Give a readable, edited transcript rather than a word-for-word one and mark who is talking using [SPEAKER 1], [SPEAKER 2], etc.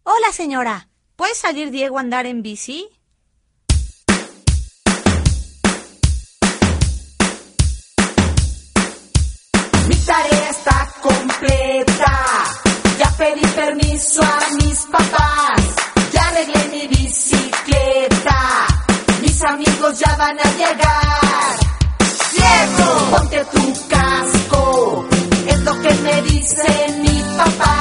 [SPEAKER 1] Hola, señora. ¿Puede salir Diego a andar en bici?
[SPEAKER 2] Mi tarea está completa. Ya pedí permiso a mis papás. Ya arreglé mi bicicleta. Mis amigos ya van a llegar. ¡Diego! Ponte tu casco. Es lo que me dice mi papá.